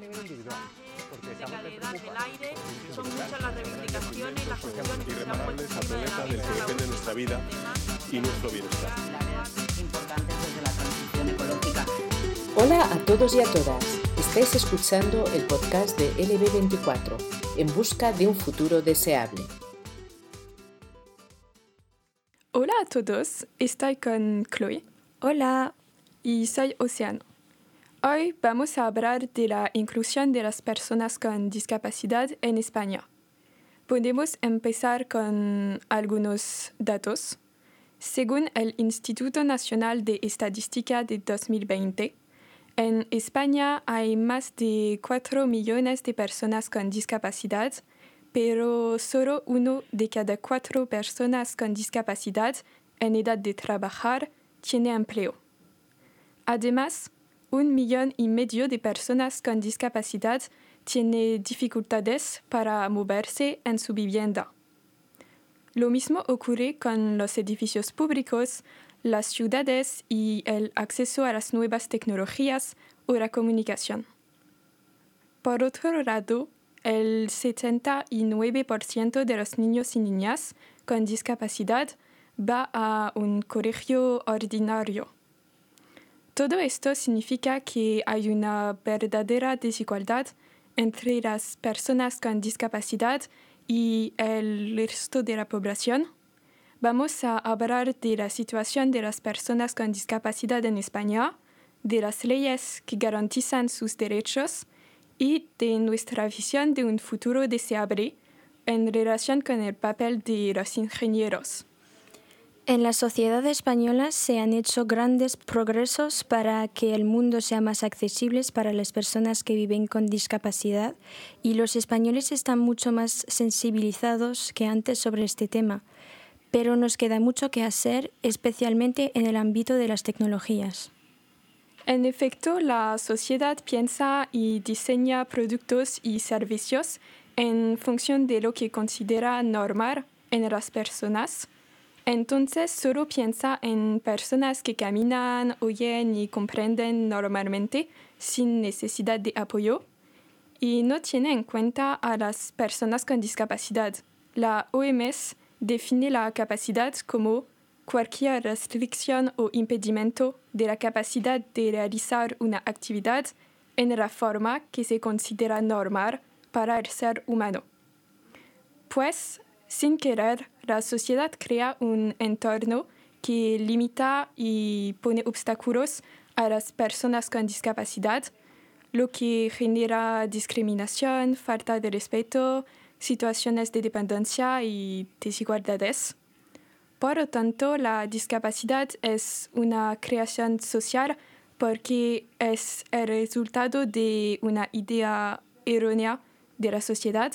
nivel individual. Porque de calidad del aire, son muchas las reivindicaciones y las cuestiones que se han puesto encima de la mesa. Depende de nuestra vida y nuestro bienestar. Pilares importantes desde la transición ecológica. Hola a todos y a todas. Estáis escuchando el podcast de LB24, en busca de un futuro deseable. Hola a todos, estoy con Chloe. Hola. Y soy Océano. Hoy vamos a hablar de la inclusión de las personas con discapacidad en España. Podemos empezar con algunos datos. Según el Instituto Nacional de Estadística de 2020, en España hay más de 4 millones de personas con discapacidad, pero solo 1 de cada 4 personas con discapacidad en edad de trabajar tiene empleo. Además, 1,5 millones de personas con discapacidad tienen dificultades para moverse en su vivienda. Lo mismo ocurre con los edificios públicos, las ciudades y el acceso a las nuevas tecnologías o la comunicación. Por otro lado, el 79% de los niños y niñas con discapacidad va a un colegio ordinario. Todo esto significa que hay una verdadera desigualdad entre las personas con discapacidad y el resto de la población. Vamos a hablar de la situación de las personas con discapacidad en España, de las leyes que garantizan sus derechos y de nuestra visión de un futuro deseable en relación con el papel de los ingenieros. En la sociedad española se han hecho grandes progresos para que el mundo sea más accesible para las personas que viven con discapacidad y los españoles están mucho más sensibilizados que antes sobre este tema, pero nos queda mucho que hacer, especialmente en el ámbito de las tecnologías. En efecto, la sociedad piensa y diseña productos y servicios en función de lo que considera normal en las personas. Entonces, solo piensa en personas que caminan, oyen y comprenden normalmente sin necesidad de apoyo y no tiene en cuenta a las personas con discapacidad. La OMS define la capacidad como cualquier restricción o impedimento de la capacidad de realizar una actividad en la forma que se considera normal para el ser humano. Pues, sin querer, la sociedad crea un entorno que limita y pone obstáculos a las personas con discapacidad, lo que genera discriminación, falta de respeto, situaciones de dependencia y desigualdades. Por lo tanto, la discapacidad es una creación social porque es el resultado de una idea errónea de la sociedad.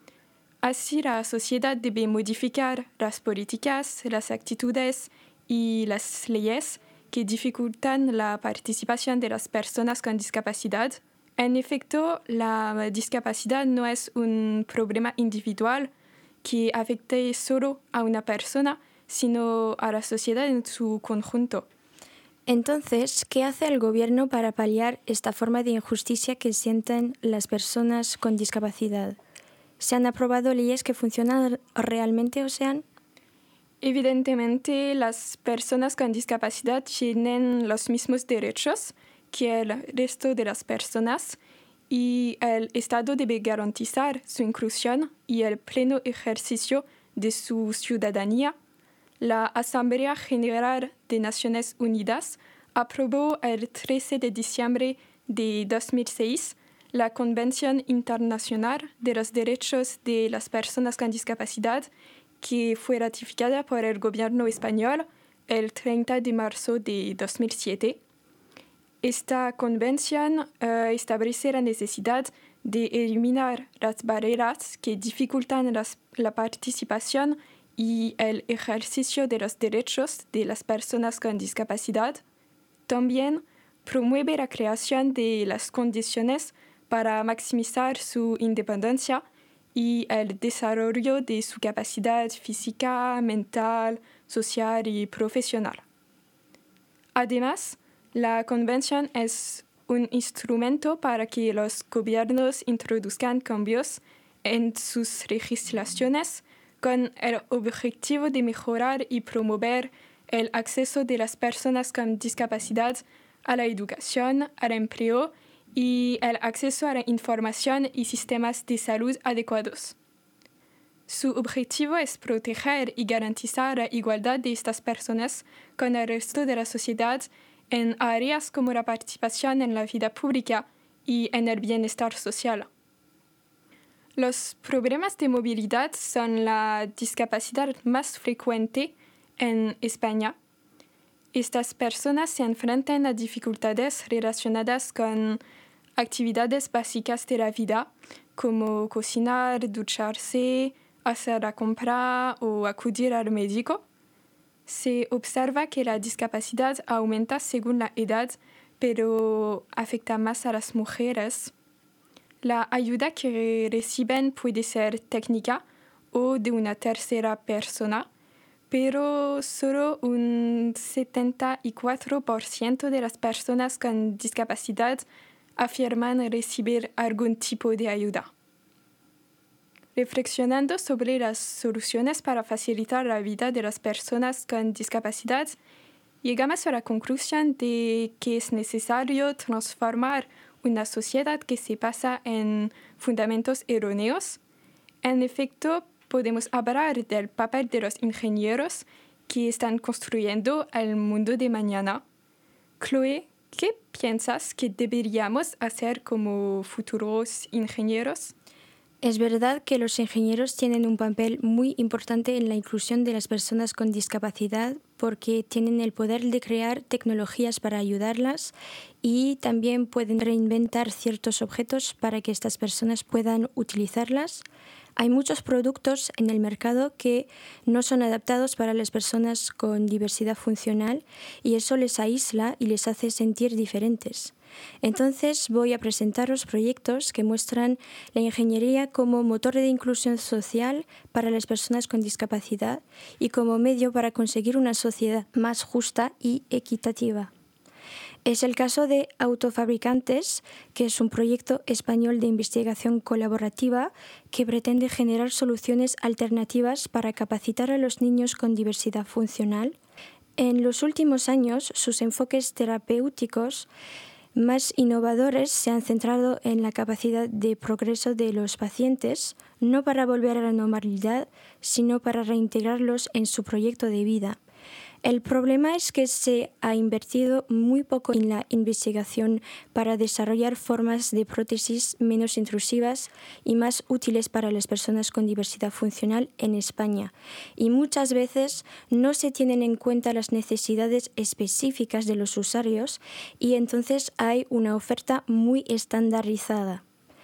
Así, la sociedad debe modificar las políticas, las actitudes y las leyes que dificultan la participación de las personas con discapacidad. En efecto, la discapacidad no es un problema individual que afecte solo a una persona, sino a la sociedad en su conjunto. Entonces, ¿qué hace el gobierno para paliar esta forma de injusticia que sienten las personas con discapacidad? ¿Se han aprobado leyes que funcionan realmente, Ocean? Evidentemente, las personas con discapacidad tienen los mismos derechos que el resto de las personas y el Estado debe garantizar su inclusión y el pleno ejercicio de su ciudadanía. La Asamblea General de Naciones Unidas aprobó el 13 de diciembre de 2006 la Convención Internacional de los Derechos de las Personas con Discapacidad, que fue ratificada por el gobierno español el 30 de marzo de 2007. Esta convención establece la necesidad de eliminar las barreras que dificultan la participación y el ejercicio de los derechos de las personas con discapacidad. También promueve la creación de las condiciones para maximizar su independencia y el desarrollo de su capacidad física, mental, social y profesional. Además, la Convención es un instrumento para que los gobiernos introduzcan cambios en sus legislaciones con el objetivo de mejorar y promover el acceso de las personas con discapacidad a la educación, al empleo y el acceso a la información y sistemas de salud adecuados. Su objetivo es proteger y garantizar la igualdad de estas personas con el resto de la sociedad en áreas como la participación en la vida pública y en el bienestar social. Los problemas de movilidad son la discapacidad más frecuente en España. Estas personas se enfrentan a dificultades relacionadas con actividades básicas de la vida, como cocinar, ducharse, hacer la compra o acudir al médico. Se observa que la discapacidad aumenta según la edad, pero afecta más a las mujeres. La ayuda que reciben puede ser técnica o de una tercera persona, pero solo un 74% de las personas con discapacidad afirman recibir algún tipo de ayuda. Reflexionando sobre las soluciones para facilitar la vida de las personas con discapacidad, llegamos a la conclusión de que es necesario transformar una sociedad que se basa en fundamentos erróneos. En efecto, podemos hablar del papel de los ingenieros que están construyendo el mundo de mañana. Chloe, ¿qué piensas que deberíamos hacer como futuros ingenieros? Es verdad que los ingenieros tienen un papel muy importante en la inclusión de las personas con discapacidad porque tienen el poder de crear tecnologías para ayudarlas y también pueden reinventar ciertos objetos para que estas personas puedan utilizarlas. Hay muchos productos en el mercado que no son adaptados para las personas con diversidad funcional y eso les aísla y les hace sentir diferentes. Entonces voy a presentaros proyectos que muestran la ingeniería como motor de inclusión social para las personas con discapacidad y como medio para conseguir una sociedad más justa y equitativa. Es el caso de Autofabricantes, que es un proyecto español de investigación colaborativa que pretende generar soluciones alternativas para capacitar a los niños con diversidad funcional. En los últimos años, sus enfoques terapéuticos más innovadores se han centrado en la capacidad de progreso de los pacientes, no para volver a la normalidad, sino para reintegrarlos en su proyecto de vida. El problema es que se ha invertido muy poco en la investigación para desarrollar formas de prótesis menos intrusivas y más útiles para las personas con diversidad funcional en España. Y muchas veces no se tienen en cuenta las necesidades específicas de los usuarios y entonces hay una oferta muy estandarizada.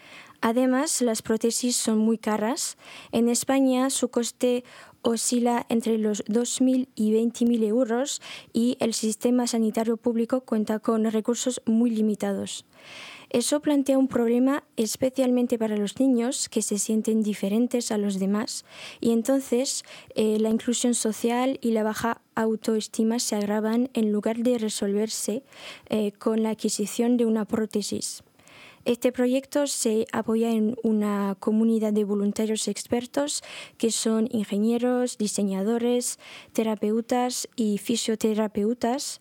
Además, las prótesis son muy caras. En España su coste oscila entre los 2.000 y 20.000 euros y el sistema sanitario público cuenta con recursos muy limitados. Eso plantea un problema especialmente para los niños que se sienten diferentes a los demás y entonces la inclusión social y la baja autoestima se agravan en lugar de resolverse con la adquisición de una prótesis. Este proyecto se apoya en una comunidad de voluntarios expertos que son ingenieros, diseñadores, terapeutas y fisioterapeutas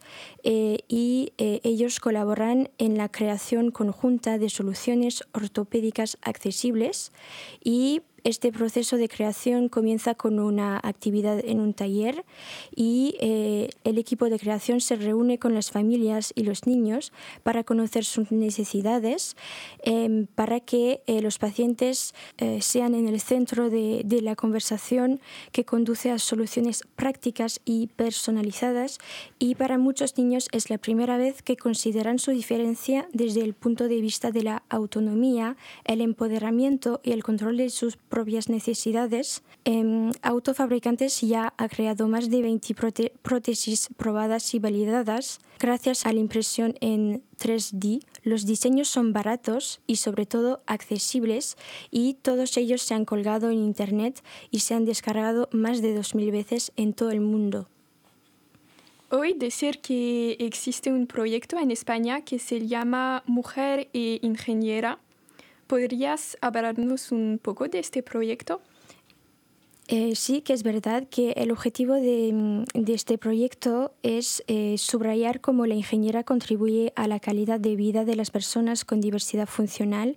y ellos colaboran en la creación conjunta de soluciones ortopédicas accesibles y este proceso de creación comienza con una actividad en un taller y el equipo de creación se reúne con las familias y los niños para conocer sus necesidades, para que los pacientes sean en el centro de la conversación que conduce a soluciones prácticas y personalizadas y para muchos niños es la primera vez que consideran su diferencia desde el punto de vista de la autonomía, el empoderamiento y el control de sus propias necesidades. Autofabricantes ya ha creado más de 20 prótesis probadas y validadas. Gracias a la impresión en 3D, los diseños son baratos y sobre todo accesibles y todos ellos se han colgado en Internet y se han descargado más de 2.000 veces en todo el mundo. Hoy decir que existe un proyecto en España que se llama Mujer e Ingeniera. ¿Podrías hablarnos un poco de este proyecto? Sí, que es verdad que el objetivo de este proyecto es subrayar cómo la ingeniera contribuye a la calidad de vida de las personas con diversidad funcional.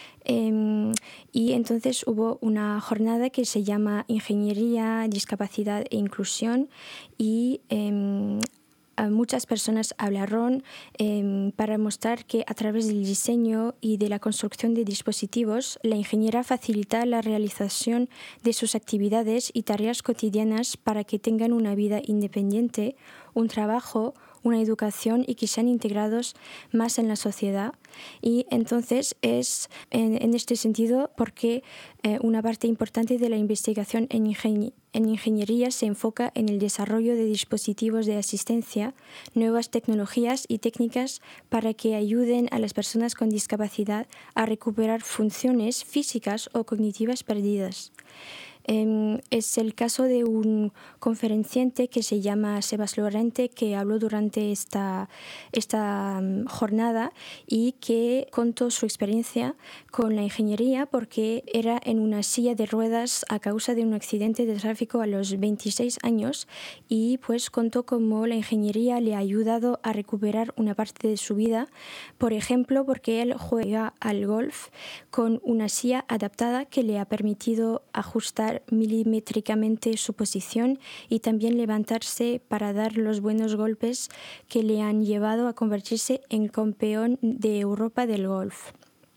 Y entonces hubo una jornada que se llama Ingeniería, Discapacidad e Inclusión y muchas personas hablaron para mostrar que a través del diseño y de la construcción de dispositivos, la ingeniera facilita la realización de sus actividades y tareas cotidianas para que tengan una vida independiente, un trabajo, una educación y que sean integrados más en la sociedad. Y entonces es en este sentido porque una parte importante de la investigación en ingeniería se enfoca en el desarrollo de dispositivos de asistencia, nuevas tecnologías y técnicas para que ayuden a las personas con discapacidad a recuperar funciones físicas o cognitivas perdidas. Es el caso de un conferenciante que se llama Sebas Lorente, que habló durante esta jornada y que contó su experiencia con la ingeniería porque era en una silla de ruedas a causa de un accidente de tráfico a los 26 años y pues contó cómo la ingeniería le ha ayudado a recuperar una parte de su vida, por ejemplo porque él juega al golf con una silla adaptada que le ha permitido ajustar milimétricamente su posición y también levantarse para dar los buenos golpes que le han llevado a convertirse en campeón de Europa del golf.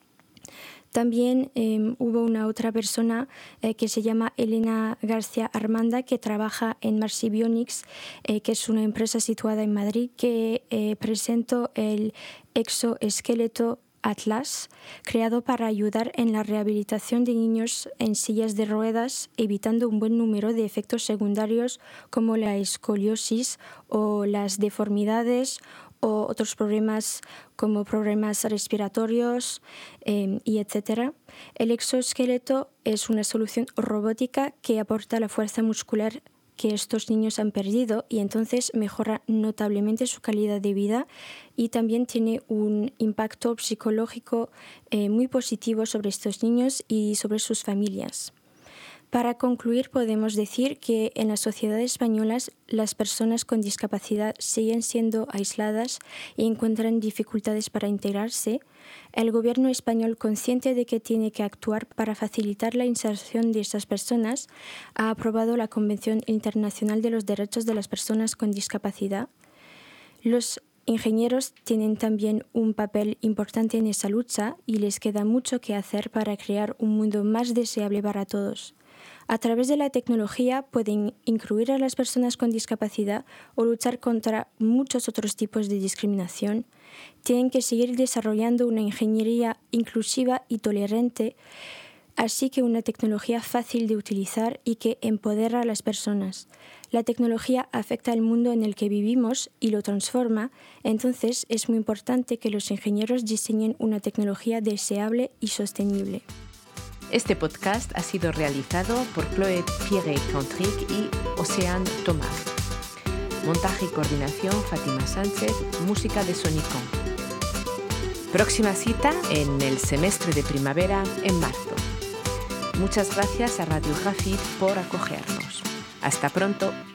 También hubo una otra persona que se llama Elena García Armanda, que trabaja en Marsibionics, que es una empresa situada en Madrid, que presentó el exoesqueleto Atlas, creado para ayudar en la rehabilitación de niños en sillas de ruedas, evitando un buen número de efectos secundarios como la escoliosis o las deformidades o otros problemas como problemas respiratorios y etc. El exoesqueleto es una solución robótica que aporta la fuerza muscular que estos niños han perdido y entonces mejora notablemente su calidad de vida y también tiene un impacto psicológico muy positivo sobre estos niños y sobre sus familias. Para concluir, podemos decir que en las sociedades españolas las personas con discapacidad siguen siendo aisladas y encuentran dificultades para integrarse. El gobierno español, consciente de que tiene que actuar para facilitar la inserción de estas personas, ha aprobado la Convención Internacional de los Derechos de las Personas con Discapacidad. Los ingenieros tienen también un papel importante en esa lucha y les queda mucho que hacer para crear un mundo más deseable para todos. A través de la tecnología pueden incluir a las personas con discapacidad o luchar contra muchos otros tipos de discriminación. Tienen que seguir desarrollando una ingeniería inclusiva y tolerante, así que una tecnología fácil de utilizar y que empodera a las personas. La tecnología afecta al mundo en el que vivimos y lo transforma, entonces es muy importante que los ingenieros diseñen una tecnología deseable y sostenible. Este podcast ha sido realizado por Chloé Pierre-Cantric y Océane Thomas. Montaje y coordinación Fátima Sánchez, música de Sonicon. Próxima cita en el semestre de primavera en marzo. Muchas gracias a Radio Grafit por acogernos. Hasta pronto.